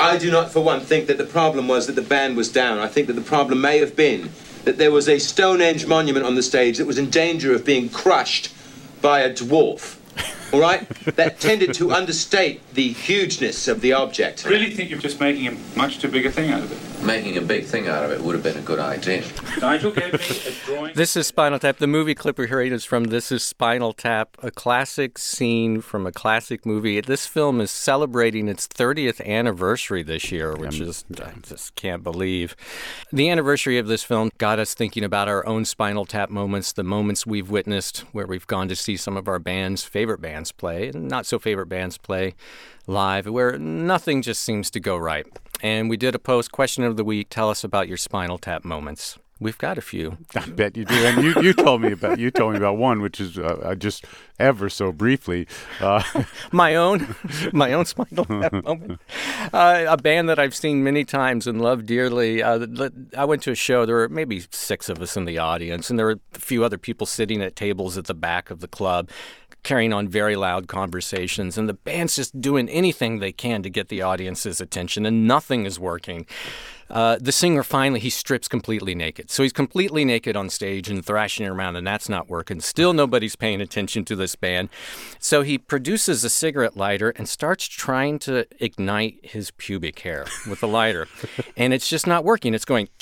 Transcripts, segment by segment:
I do not, for one, think that the problem was that the band was down. I think that the problem may have been that there was a Stonehenge monument on the stage that was in danger of being crushed by a dwarf. All right? That tended to understate the hugeness of the object. I really think you're just making a much too big a thing out of it. Making a big thing out of it would have been a good idea. Nigel gave me a drawing. This is Spinal Tap. The movie clip we're hearing is from This is Spinal Tap, a classic scene from a classic movie. This film is celebrating its 30th anniversary this year, which is, I just can't believe. The anniversary of this film got us thinking about our own Spinal Tap moments, the moments we've witnessed where we've gone to see some of our favorite bands play, and not so favorite bands play live, where nothing just seems to go right. And we did a post, question of the week, tell us about your Spinal Tap moments. We've got a few. I bet you do. And you told me about one, which is just ever so briefly. My own Spinal Tap moment. A band that I've seen many times and love dearly. I went to a show. There were maybe 6 of us in the audience, and there were a few other people sitting at tables at the back of the club, carrying on very loud conversations, and the band's just doing anything they can to get the audience's attention, and nothing is working. The singer finally, he strips completely naked. So he's completely naked on stage and thrashing around, and that's not working. Still nobody's paying attention to this band. So he produces a cigarette lighter and starts trying to ignite his pubic hair with the lighter. And it's just not working. It's going,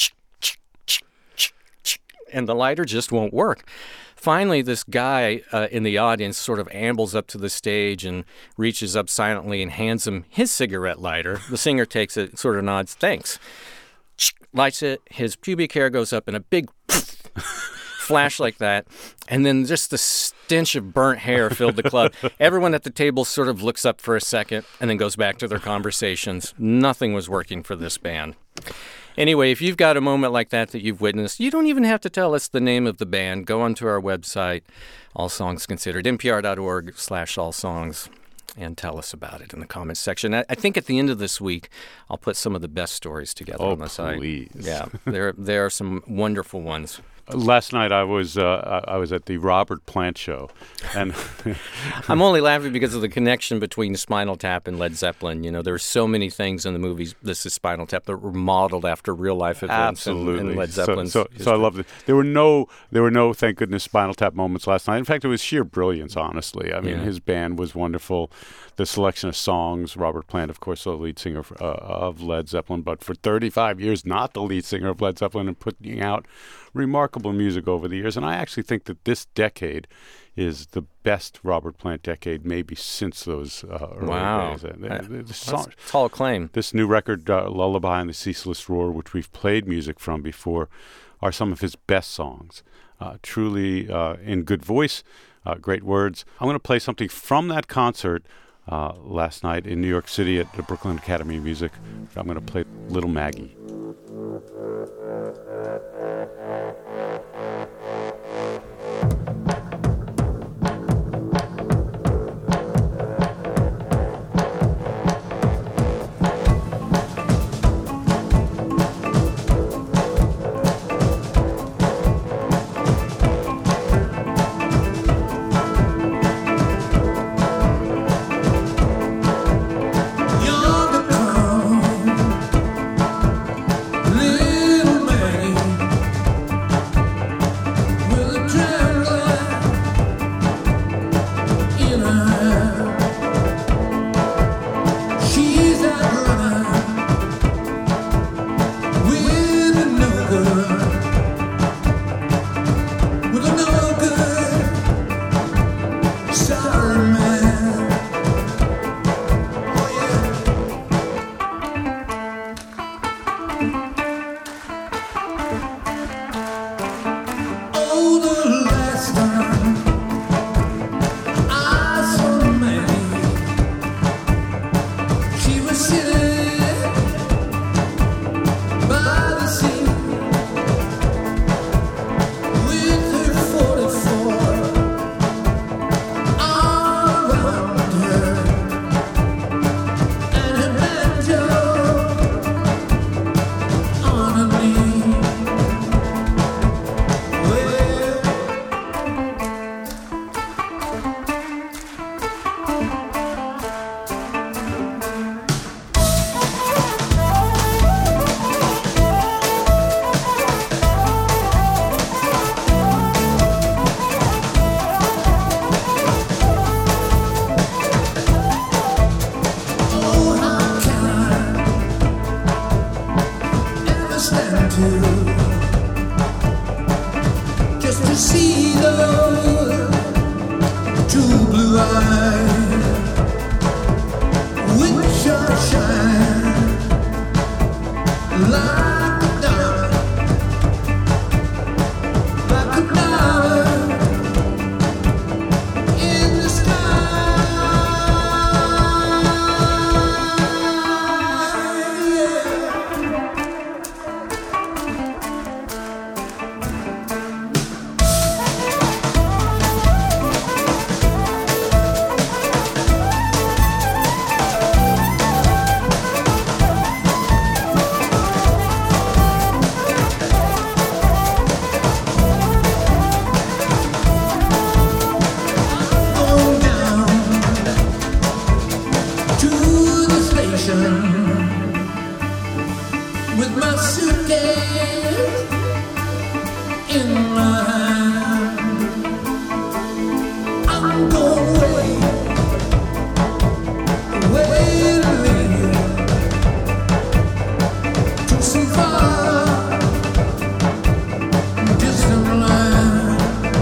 and the lighter just won't work. Finally, this guy in the audience sort of ambles up to the stage and reaches up silently and hands him his cigarette lighter. The singer takes it, sort of nods, thanks. Lights it, his pubic hair goes up in a big flash like that, and then just the stench of burnt hair filled the club. Everyone at the table sort of looks up for a second and then goes back to their conversations. Nothing was working for this band. Anyway, if you've got a moment like that you've witnessed, you don't even have to tell us the name of the band. Go onto our website, All Songs Considered, npr.org/allsongs, and tell us about it in the comments section. I think at the end of this week, I'll put some of the best stories together on the site. Please. Yeah, there are some wonderful ones. Last night I was at the Robert Plant show, and I'm only laughing because of the connection between Spinal Tap and Led Zeppelin. You know, there are so many things in the movies. This is Spinal Tap that were modeled after real life events. Absolutely. in Led Zeppelin's So I loved it. There were no thank goodness Spinal Tap moments last night. In fact, it was sheer brilliance. Honestly, I mean, his band was wonderful. The selection of songs. Robert Plant, of course, the lead singer of Led Zeppelin, but for 35 years, not the lead singer of Led Zeppelin, and putting out remarkable music over the years. And I actually think that this decade is the best Robert Plant decade maybe since those early days. That's a tall claim. This new record, Lullaby and the Ceaseless Roar, which we've played music from before, are some of his best songs. Truly in good voice, great words. I'm going to play something from that concert last night in New York City at the Brooklyn Academy of Music. I'm going to play Little Maggie. Little Maggie, with my suitcase in my hand. I'm going way to some far distant land.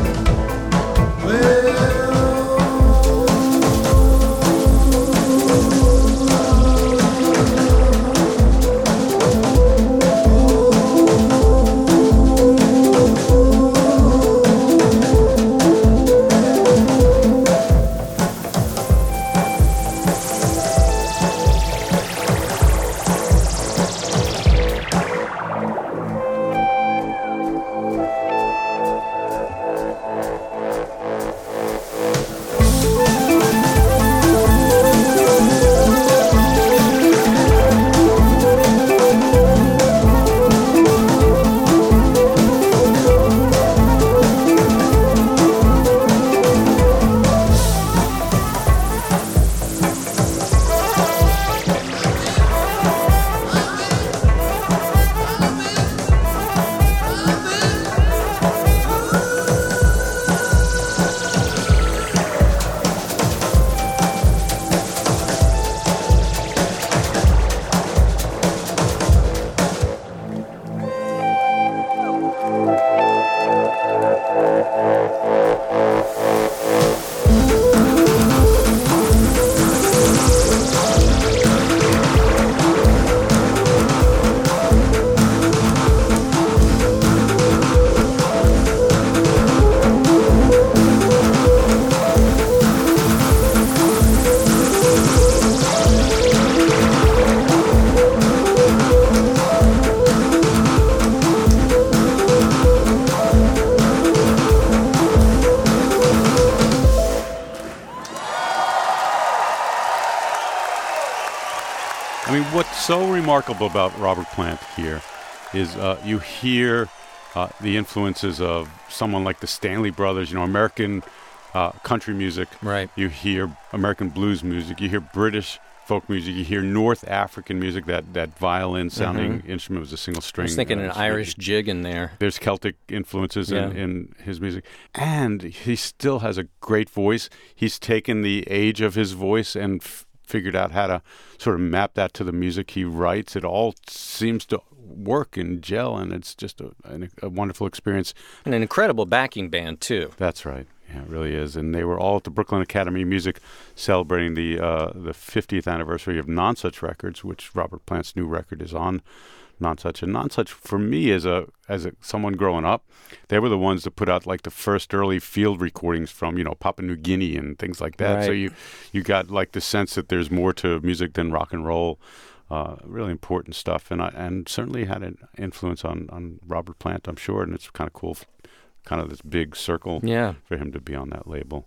So remarkable about Robert Plant here is you hear the influences of someone like the Stanley Brothers, American country music. Right. You hear American blues music. You hear British folk music. You hear North African music. That violin-sounding instrument was a single string. I was thinking an Irish jig in there. There's Celtic influences in his music. And he still has a great voice. He's taken the age of his voice and figured out how to sort of map that to the music he writes. It all seems to work and gel, and it's just a wonderful experience. And an incredible backing band, too. That's right. Yeah, it really is. And they were all at the Brooklyn Academy of Music celebrating the 50th anniversary of Nonsuch Records, which Robert Plant's new record is on. Nonsuch. And Nonsuch, for me, as someone growing up, they were the ones that put out like the first early field recordings from, Papua New Guinea and things like that. Right. So you got like the sense that there's more to music than rock and roll. Really important stuff, and certainly had an influence on Robert Plant, I'm sure. And it's kind of cool, kind of this big circle for him to be on that label.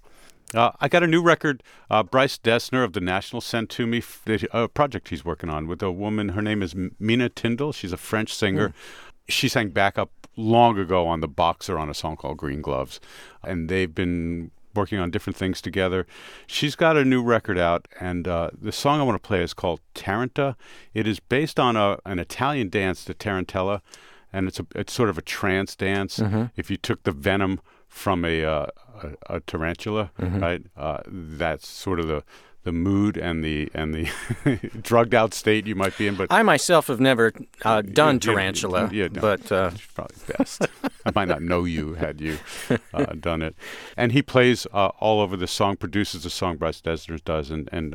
I got a new record. Bryce Dessner of the National sent to me a project he's working on with a woman. Her name is Mina Tindall. She's a French singer. She sang backup long ago on The Boxer on a song called Green Gloves. And they've been working on different things together. She's got a new record out, and the song I want to play is called Taranta. It is based on an Italian dance, the Tarantella, and it's sort of a trance dance. If you took the venom from a tarantula, right? That's sort of the mood and the drugged out state you might be in. But I myself have never done tarantula, but it's probably best. I might not know you had you done it. And he plays all over the song, produces the song. Bryce Dessner does,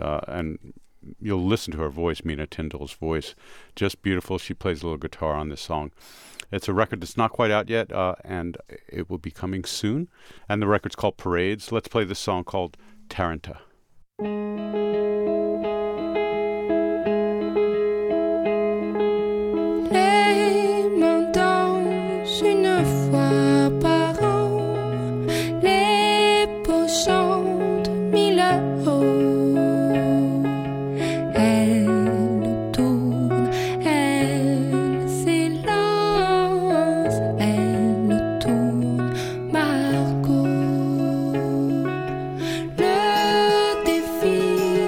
and you'll listen to her voice, Mina Tindall's voice, just beautiful. She plays a little guitar on this song. It's a record that's not quite out yet, and it will be coming soon. And the record's called Parades. Let's play this song called Taranta. Les mains dansent une fois par an, les peaux chantent mille hauts. Elles tournent, elles s'élancent, elles tournent, Margot. Le défi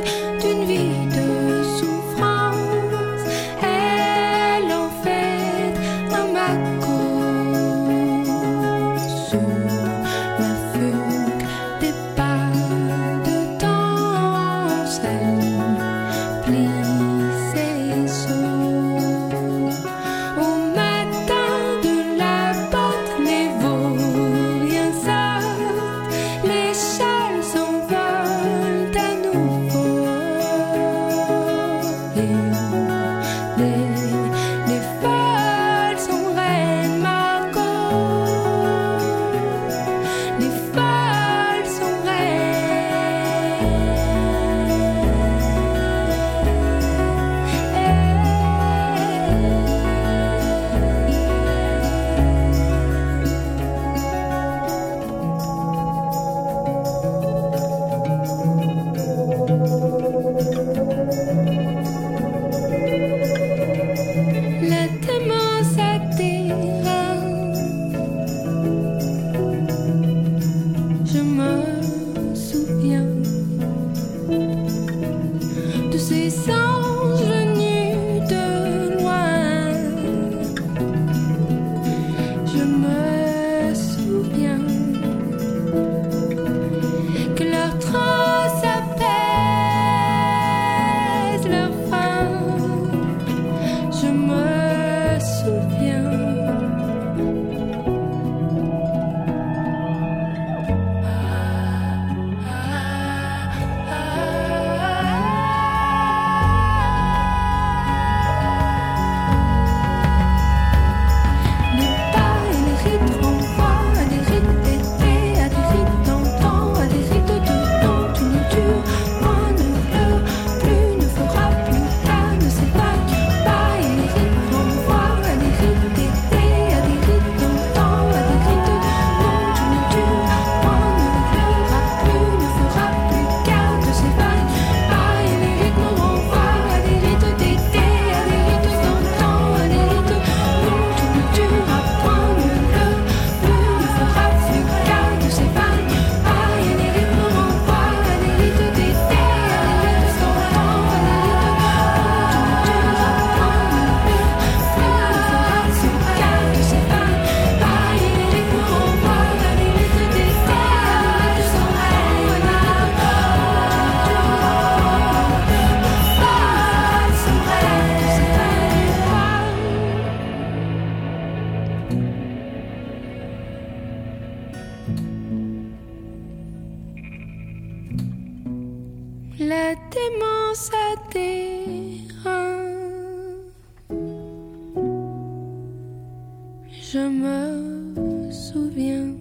La démence attira. Je me souviens de ces anges venus de loin. Je me souviens que leur transe apaise leur faim. Je me souviens. Les pas et les rites renvoient à des rites d'été, à des rites d'antan, à des rites de temps. Tout ne dure, moins ne pleure plus, ne fera plus qu'à ne s'évade pas. Et les rites renvoient à des rites d'été, à des rites d'antan, à des rites de temps. Tout ne dure, moins ne pleura plus, ne fera plus qu'à ne s'évade pas. Et les rites nous renvoient à des rites d'été, à des rites d'antan, à des rites de temps. Tout ne dure, point ne pleure plus, ne fera plus qu'à ne s'évade pas. Et les rites nous renvoient à des rites d'été, à des rites d'antan, à des rites de temps. Tout ne dure, point ne pleure plus, ne fera plus qu'à ne s'évade pas. Et les rites nous renvoient à des rites d'été, à des rites d'antan, à des rites de temps. La démence attira. Je me souviens.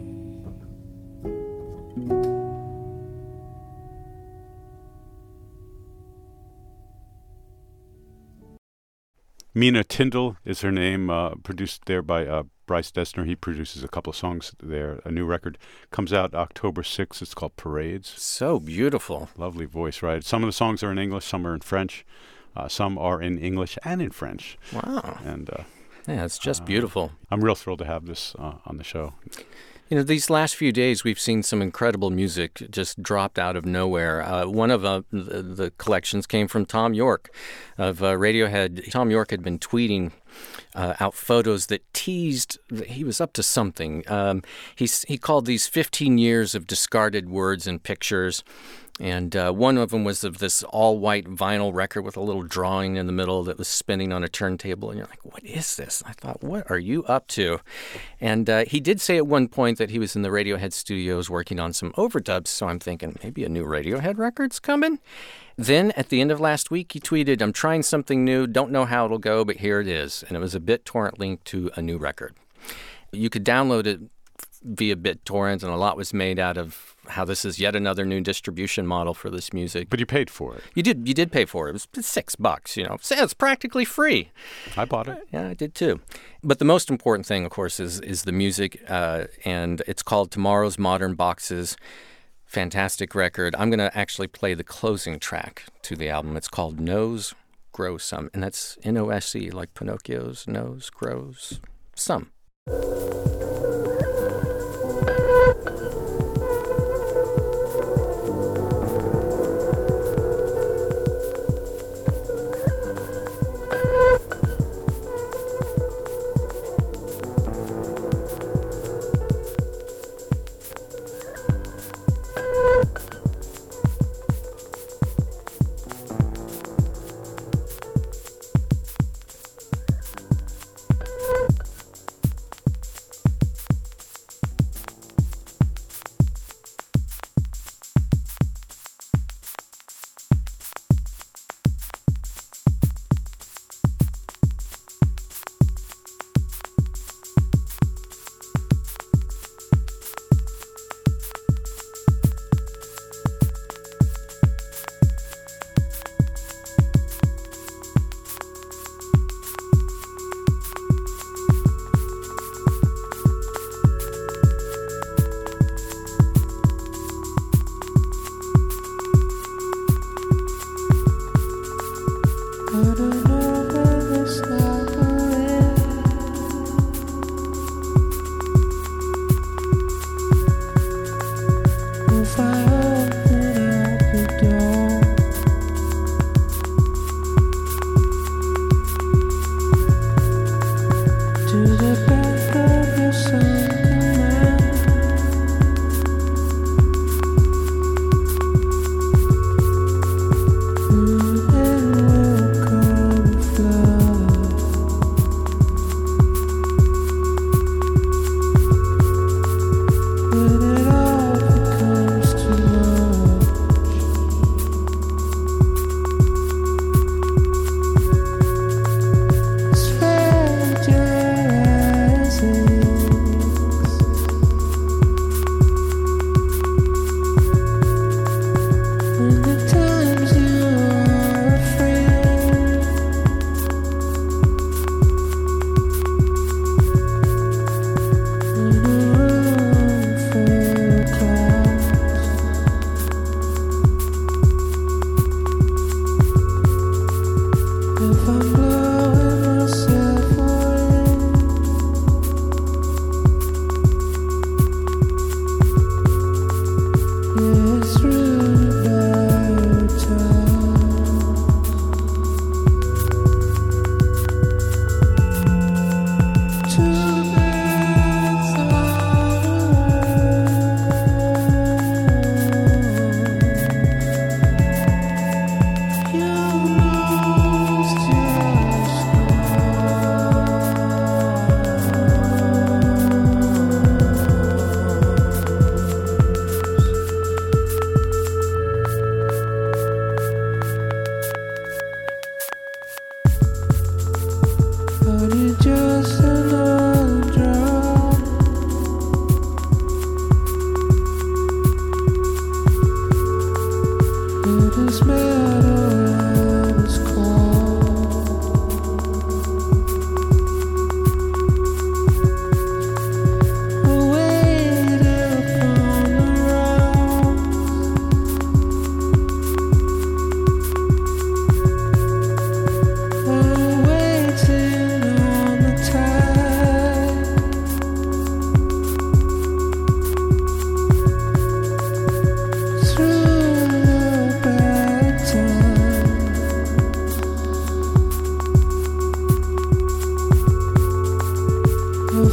Mina Tyndall is her name, produced there by Bryce Dessner. He produces a couple of songs there. A new record comes out October 6th. It's called Parades. So beautiful. Lovely voice, right? Some of the songs are in English, some are in French. Some are in English and in French. Wow. And Yeah, it's just beautiful. I'm real thrilled to have this on the show. You know, these last few days, we've seen some incredible music just dropped out of nowhere. One of the collections came from Tom York of Radiohead. Tom York had been tweeting out photos that teased that he was up to something. He called these 15 years of discarded words and pictures. And one of them was of this all-white vinyl record with a little drawing in the middle that was spinning on a turntable. And you're like, what is this? I thought, what are you up to? And he did say at one point that he was in the Radiohead studios working on some overdubs. So I'm thinking maybe a new Radiohead record's coming. Then at the end of last week, he tweeted, I'm trying something new. Don't know how it'll go, but here it is. And it was a BitTorrent link to a new record. You could download it via BitTorrent, and a lot was made out of how this is yet another new distribution model for this music. But you paid for it. You did pay for it. It was $6, you know. So it's practically free. I bought it. Yeah, I did too. But the most important thing, of course, is the music, and it's called Tomorrow's Modern Boxes. Fantastic record. I'm going to actually play the closing track to the album. It's called Nose Grows Some, and that's N-O-S-E, like Pinocchio's nose grows some.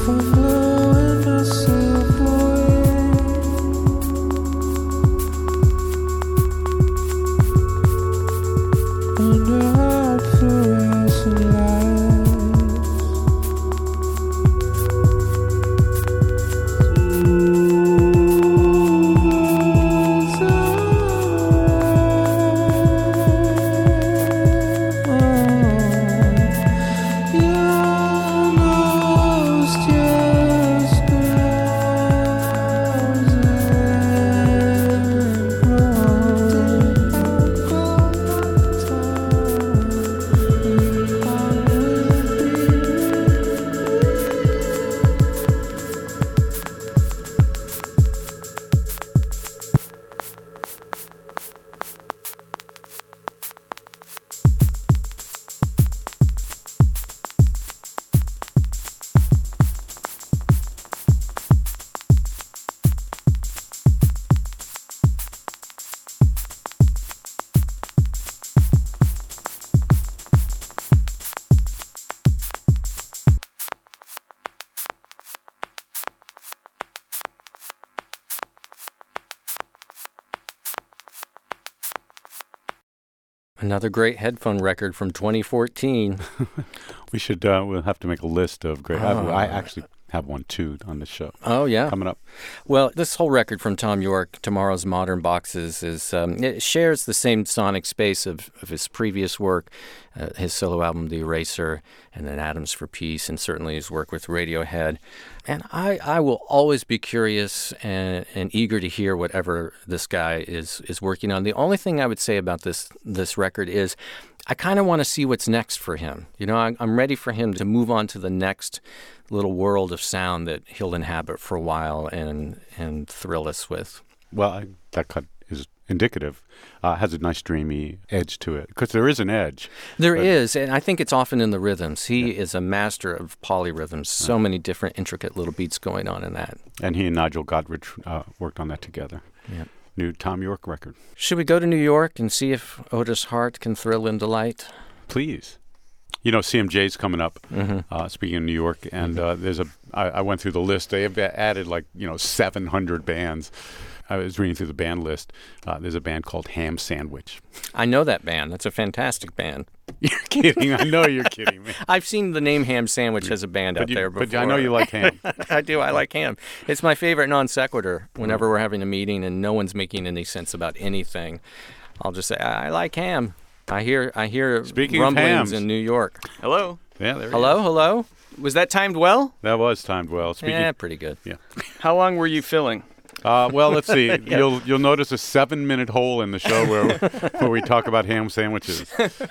for blowing myself away. Under hot fluorescent lights. Another great headphone record from 2014. We should, we'll have to make a list of great. I actually have one too on the show. Oh, yeah. Coming up. Well, this whole record from Tom York, Tomorrow's Modern Boxes, is it shares the same sonic space of his previous work, his solo album, The Eraser, and then Atoms for Peace, and certainly his work with Radiohead. And I will always be curious and eager to hear whatever this guy is working on. The only thing I would say about this record is I kind of want to see what's next for him. You know, I'm ready for him to move on to the next little world of sound that he'll inhabit for a while and thrill us with. Well, that cut is indicative. Has a nice dreamy edge to it, because there is an edge. There is, and I think it's often in the rhythms. He is a master of polyrhythms. So many different intricate little beats going on in that. And he and Nigel Godrich worked on that together. Yeah. New Tom York record. Should we go to New York and see if Otis Hart can thrill and delight? Please. You know, CMJ's coming up, speaking of New York, and I went through the list. They have added 700 bands. I was reading through the band list. There's a band called Ham Sandwich. I know that band. That's a fantastic band. You're kidding. I know you're kidding me. I've seen the name Ham Sandwich as a band out there before. But I know you like ham. I do. I like ham. It's my favorite non sequitur. Whenever we're having a meeting and no one's making any sense about anything, I'll just say, I like ham. I hear Speaking rumblings of in New York. Hello. Yeah, there Hello? Was that timed well? That was timed well. Pretty good. Yeah. How long were you filling? Well, let's see. You'll notice a 7-minute hole in the show where we talk about ham sandwiches.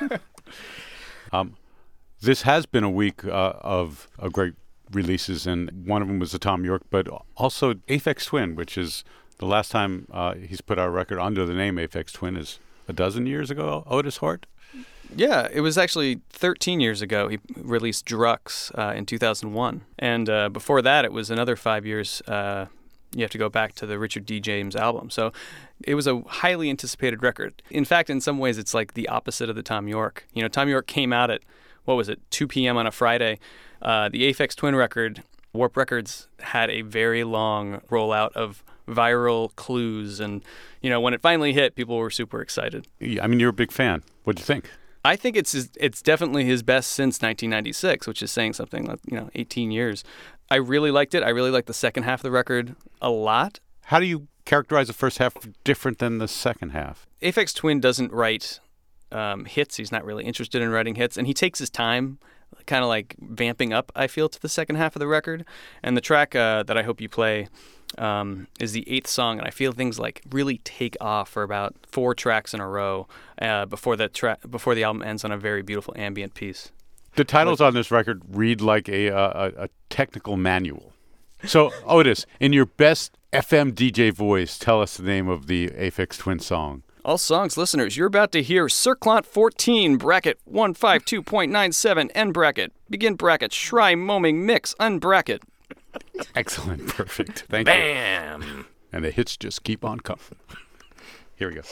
This has been a week of great releases, and one of them was the Tom York, but also Aphex Twin, which is the last time he's put out a record under the name Aphex Twin is a dozen years ago. Otis Hart. Yeah, it was actually 13 years ago. He released Drux in 2001. And before that, it was another 5 years. You have to go back to the Richard D. James album. So it was a highly anticipated record. In fact, in some ways, it's like the opposite of the Tom York. You know, Tom York came out at, 2 p.m. on a Friday. The Aphex Twin record, Warp Records, had a very long rollout of viral clues. And, when it finally hit, people were super excited. I mean, you're a big fan. What'd you think? I think it's definitely his best since 1996, which is saying something, 18 years. I really liked it. I really liked the second half of the record a lot. How do you characterize the first half different than the second half? Aphex Twin doesn't write hits. He's not really interested in writing hits, and he takes his time, kind of like vamping up, I feel, to the second half of the record. And the track that I hope you play is the 8th song, and I feel things really take off for about 4 tracks in a row before the album ends on a very beautiful ambient piece. The titles on this record read like a technical manual. So, Otis, in your best FM DJ voice, tell us the name of the Aphex Twin song. All songs listeners, you're about to hear Circlant 14, bracket 152.97, end bracket, begin bracket, Shry Moming Mix, unbracket. Excellent. Perfect. Thank you. Bam! And the hits just keep on coming. Here we go.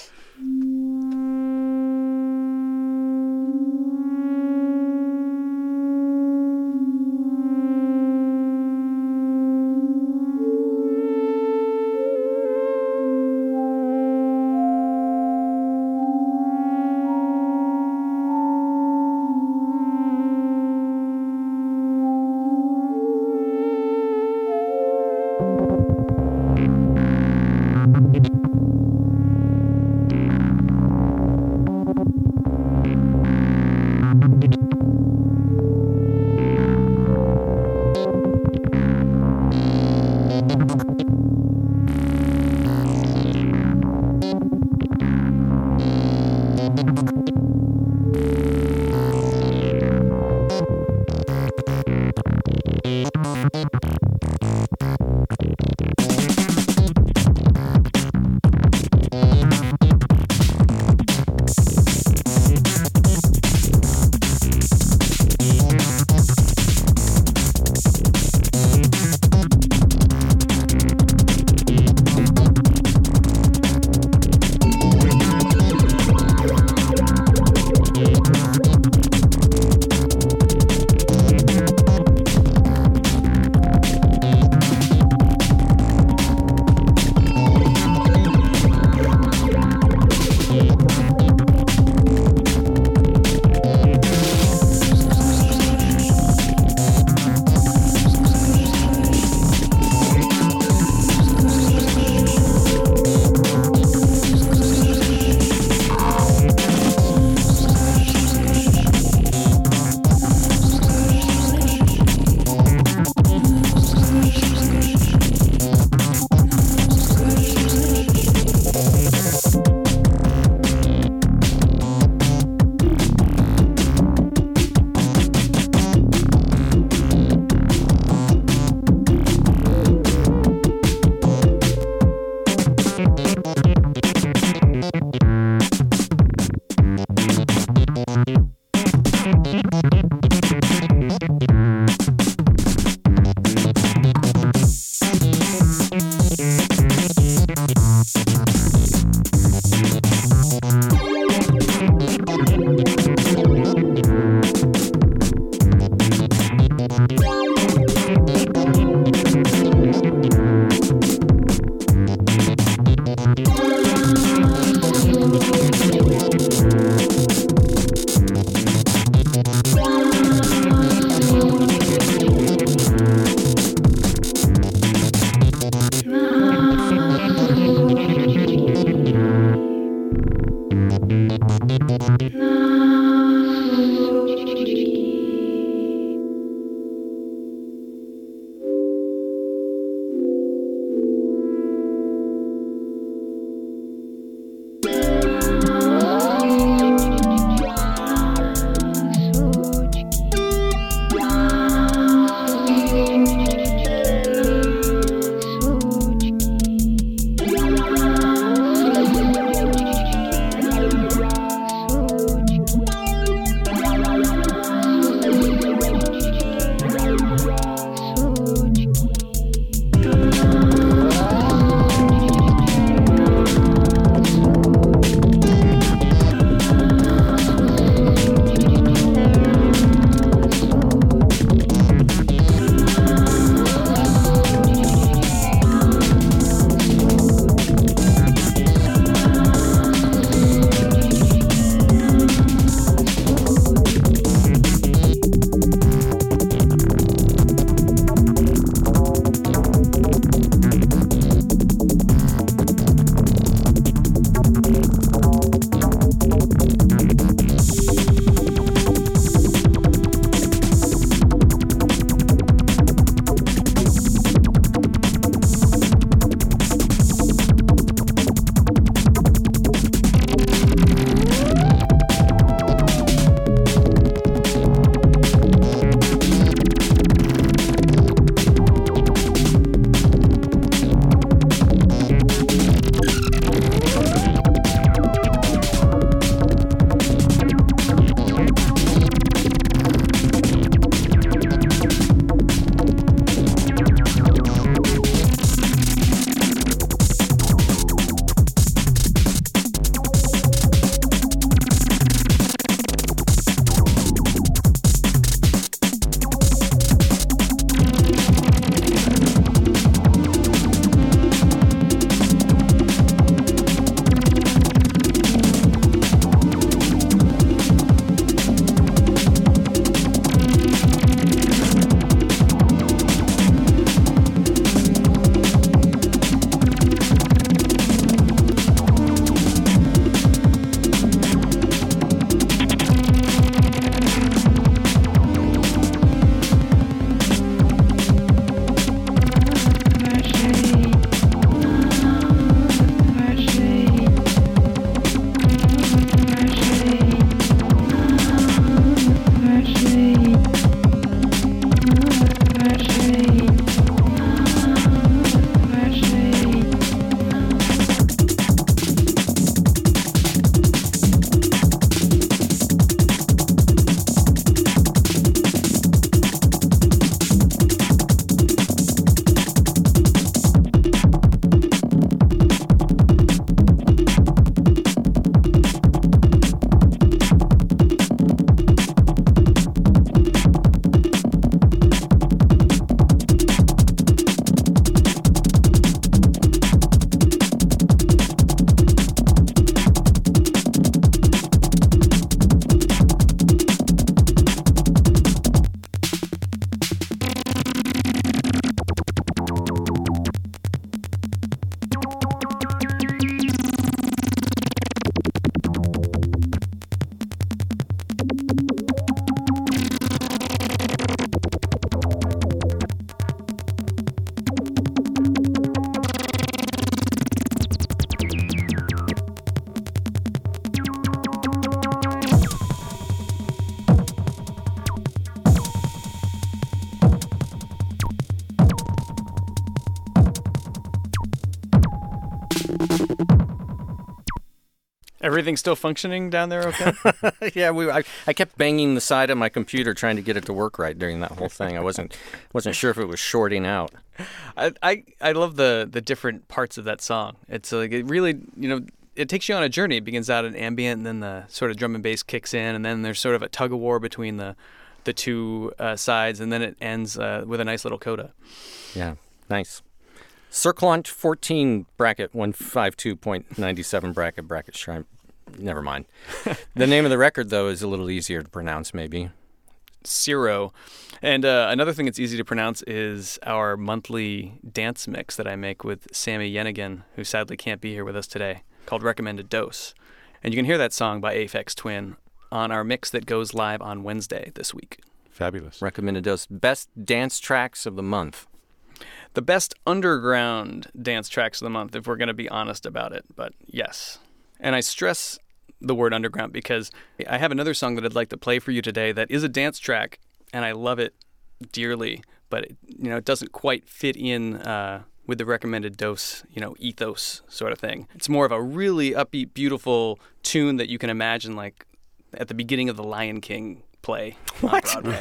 Everything still functioning down there okay? Yeah, I kept banging the side of my computer trying to get it to work right during that whole thing. I wasn't sure if it was shorting out. I love the different parts of that song. It's like it really, it takes you on a journey. It begins out in ambient, and then the sort of drum and bass kicks in, and then there's sort of a tug of war between the two sides, and then it ends with a nice little coda. Yeah, nice. Circlant 14 bracket 152.97 bracket shrine. Never mind. The name of the record, though, is a little easier to pronounce, maybe. Ciro. And another thing that's easy to pronounce is our monthly dance mix that I make with Sammy Yenigan, who sadly can't be here with us today, called Recommended Dose. And you can hear that song by Aphex Twin on our mix that goes live on Wednesday this week. Fabulous. Recommended Dose. Best dance tracks of the month. The best underground dance tracks of the month, if we're going to be honest about it. But yes. And I stress the word underground because I have another song that I'd like to play for you today that is a dance track, and I love it dearly, but it doesn't quite fit in with the Recommended Dose, ethos sort of thing. It's more of a really upbeat, beautiful tune that you can imagine like at the beginning of the Lion King play on Broadway.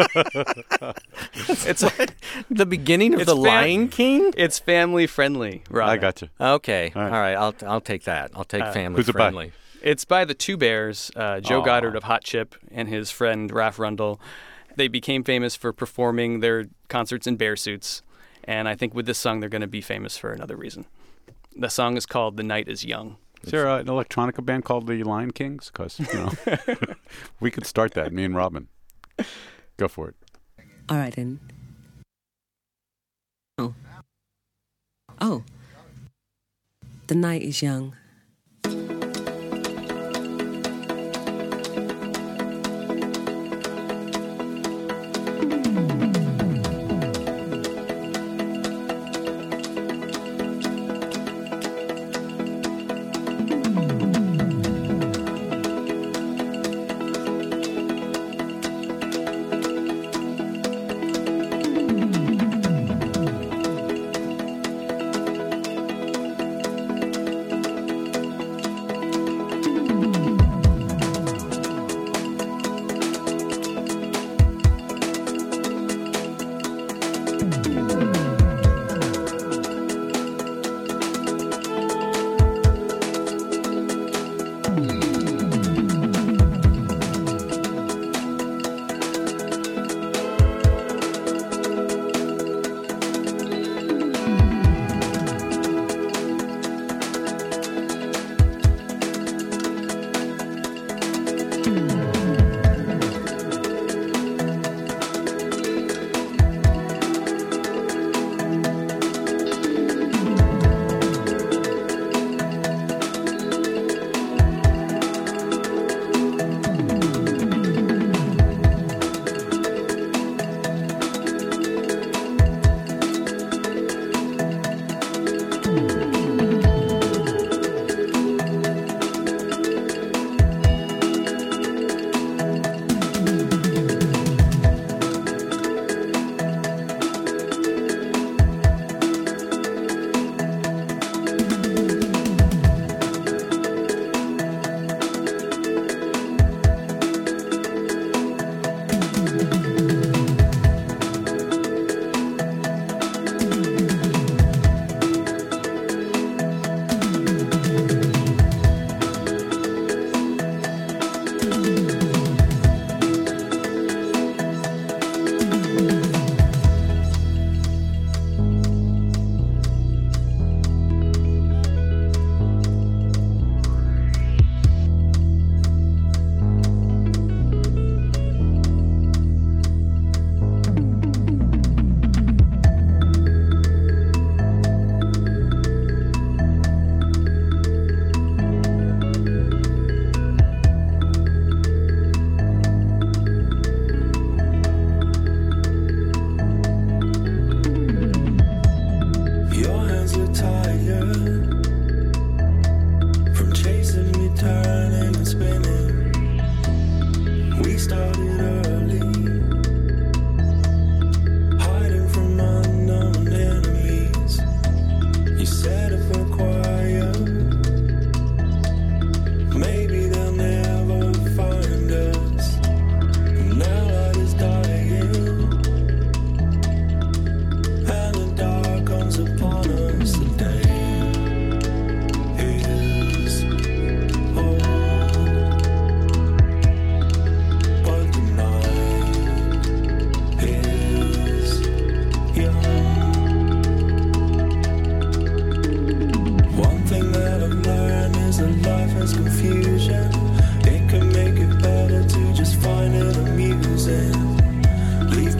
It's the beginning of the Lion King? It's family friendly, Rob. I got you. Okay. All right. I'll take that. I'll take family who's it by? friendly. It's by the Two Bears, Joe Goddard of Hot Chip and his friend Raph Rundle. They became famous for performing their concerts in bear suits, and I think with this song they're going to be famous for another reason. The song is called The Night is Young. Is there an electronica band called the Lion Kings? Because, we could start that, me and Robin. Go for it. All right, then. Oh. The night is young.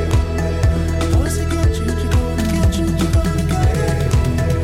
Pussy get you, you gonna get you, you gonna get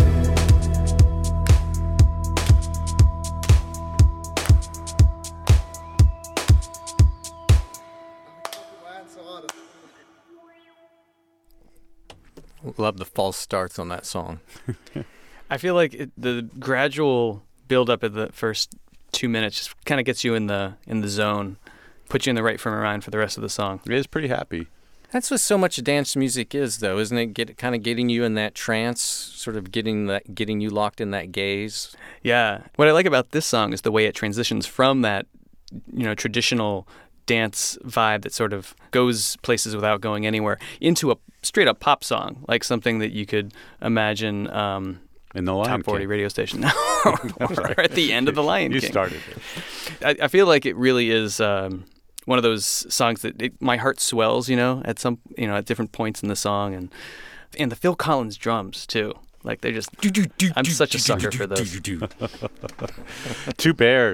Love the false starts on that song. I feel like the gradual build up of the first 2 minutes just kind of gets you in the zone, puts you in the right frame of mind for the rest of the song. It is pretty happy. That's what so much dance music is, though, isn't it? Kind of getting you in that trance, sort of getting you locked in that gaze. Yeah. What I like about this song is the way it transitions from that, traditional dance vibe that sort of goes places without going anywhere into a straight up pop song, like something that you could imagine in the Lion Top 40 King. radio station or at the end of the Lion King. You started it. I feel like it really is one of those songs that my heart swells, at some, at different points in the song, and the Phil Collins drums too. Like they're just, I'm such a sucker for those. Two Bears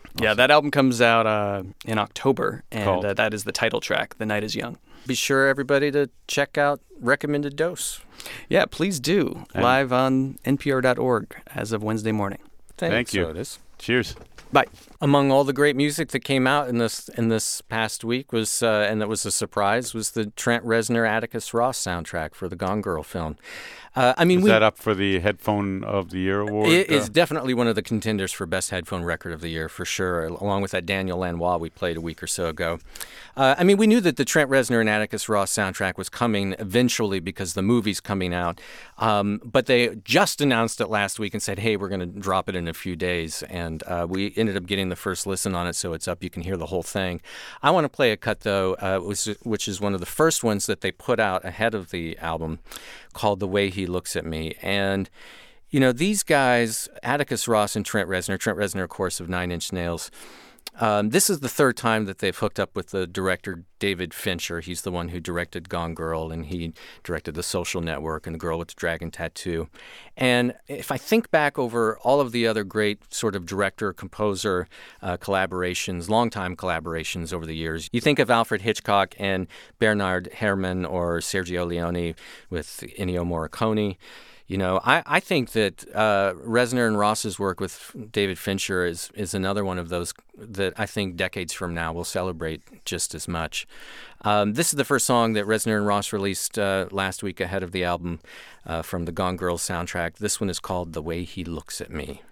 Yeah, that album comes out in October, Called? and that is the title track, The Night is Young. Be sure, everybody, to check out Recommended Dose. Yeah, please do. And- Live on npr.org as of Wednesday morning. Thank you. So it is. Cheers. Bye. Among all the great music that came out in this past week was, and that was a surprise, was the Trent Reznor Atticus Ross soundtrack for the Gone Girl film. Is that up for the Headphone of the Year award? It is definitely one of the contenders for Best Headphone Record of the Year, for sure, along with that Daniel Lanois we played a week or so ago. We knew that the Trent Reznor and Atticus Ross soundtrack was coming eventually because the movie's coming out, but they just announced it last week and said, hey, we're going to drop it in a few days, and we ended up getting the first listen on it, so it's up. You can hear the whole thing. I want to play a cut, though, which is one of the first ones that they put out ahead of the album, called The Way He Looks at Me. And, these guys, Atticus Ross and Trent Reznor, of course, of Nine Inch Nails, this is the third time that they've hooked up with the director David Fincher. He's the one who directed Gone Girl, and he directed The Social Network and The Girl with the Dragon Tattoo. And if I think back over all of the other great sort of director-composer collaborations, longtime collaborations over the years, you think of Alfred Hitchcock and Bernard Herrmann or Sergio Leone with Ennio Morricone. I think that Reznor and Ross's work with David Fincher is another one of those that I think decades from now will celebrate just as much. This is the first song that Reznor and Ross released last week ahead of the album from the Gone Girl soundtrack. This one is called The Way He Looks at Me.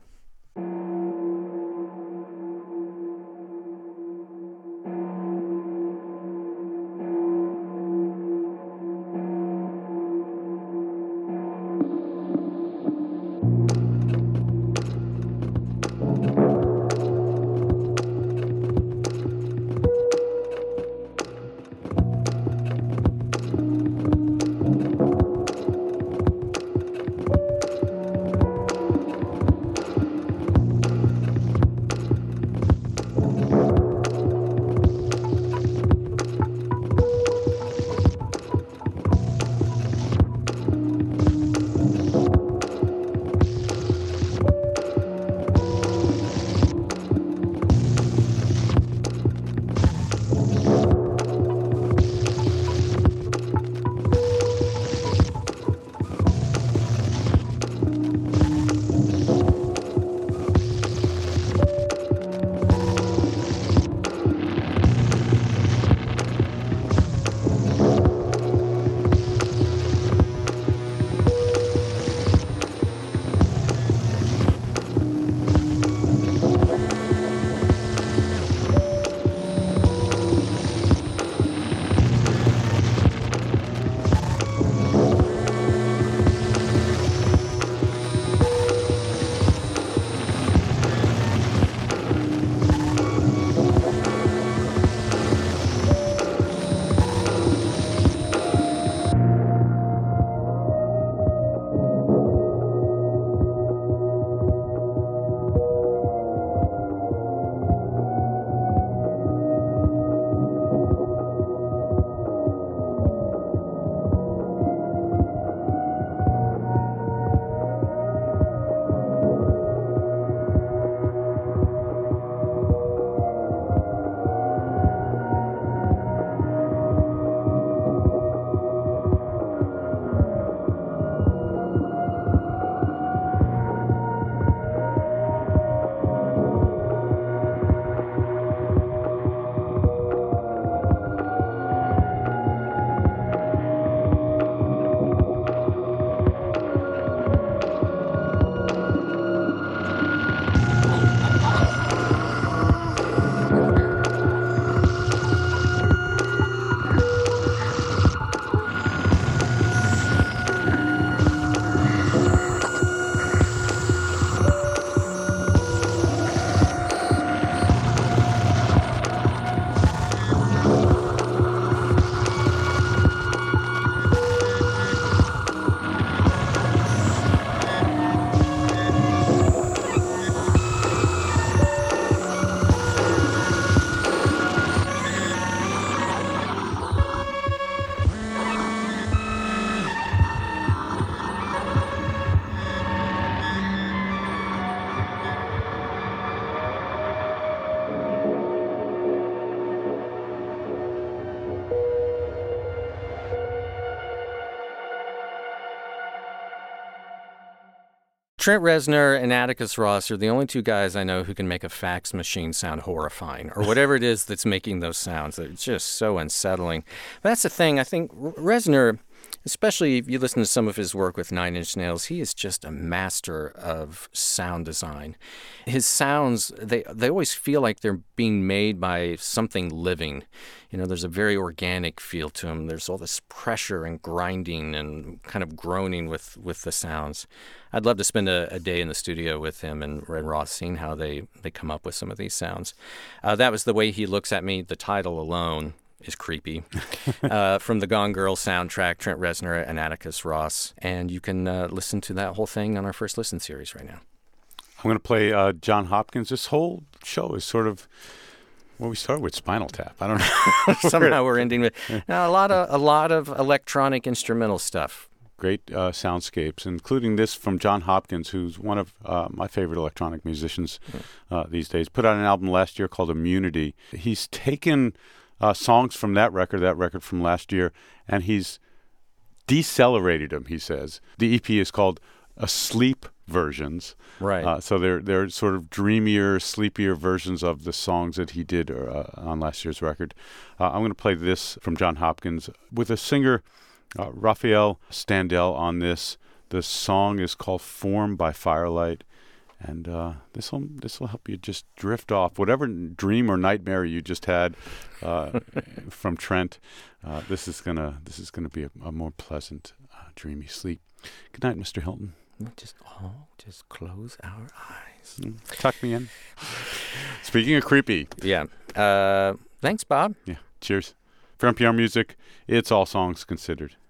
Trent Reznor and Atticus Ross are the only two guys I know who can make a fax machine sound horrifying, or whatever it is that's making those sounds. They're just so unsettling. But that's the thing. I think Reznor, especially if you listen to some of his work with Nine Inch Nails, he is just a master of sound design. His sounds, they always feel like they're being made by something living. You know, there's a very organic feel to them. There's all this pressure and grinding and kind of groaning with the sounds. I'd love to spend a day in the studio with him and Ross, seeing how they come up with some of these sounds. That was the way he looks at me. The title alone is creepy. From the Gone Girl soundtrack, Trent Reznor and Atticus Ross. And you can listen to that whole thing on our First Listen series right now. I'm going to play John Hopkins. This whole show is sort of, well, we started with Spinal Tap. I don't know. Somehow we're ending with a lot of electronic instrumental stuff. Great soundscapes, including this from John Hopkins, who's one of my favorite electronic musicians these days. Put out an album last year called Immunity. He's taken songs from that record from last year, and he's decelerated them, he says. The EP is called Asleep Versions. Right. So they're sort of dreamier, sleepier versions of the songs that he did on last year's record. I'm going to play this from John Hopkins with a singer, Raphael Standell, on this. The song is called Form by Firelight. And this will help you just drift off whatever dream or nightmare you just had from Trent. This is gonna be a more pleasant, dreamy sleep. Good night, Mr. Hilton. Just close our eyes. Tuck me in. Speaking of creepy. Yeah. Thanks, Bob. Yeah. Cheers. For NPR Music, it's All Songs Considered.